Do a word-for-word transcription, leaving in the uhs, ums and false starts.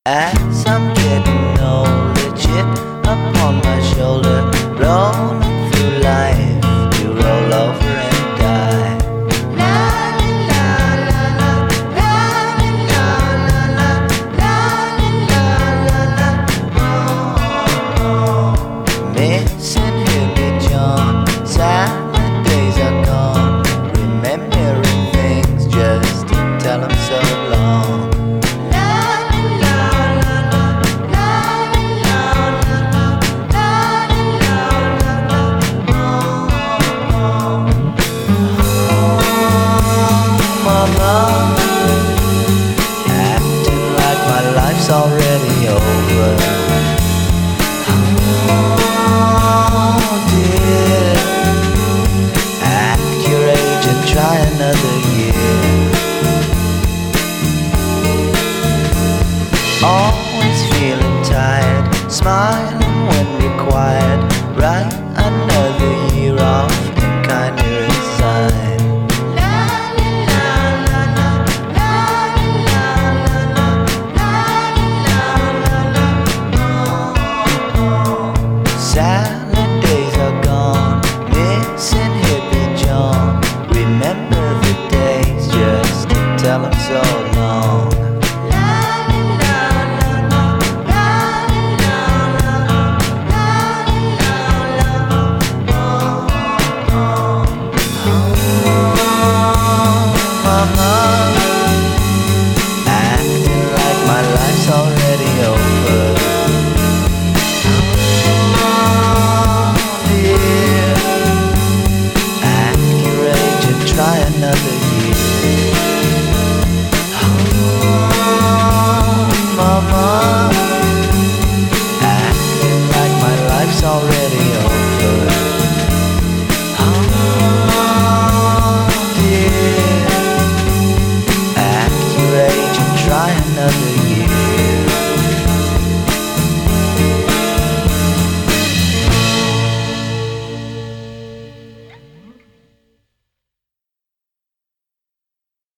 As I'm getting older, chip upon my shoulder, rolling through life to roll over and die. La la la la la la la la la la la la. Missing Hippie John, silent days are gone, remembering things just to tell 'em so long. Acting like my life's already over. Oh dear, at your age and try another year. Always feeling tired, smiling when required. Write another year off and kinda resign. Silent days are gone, missing Hippie John. Remember the days just to tell 'em so long. Acting like my life's already over. Try another year. Oh, mama, acting like my life's already over. Oh, dear, at your age and try another year.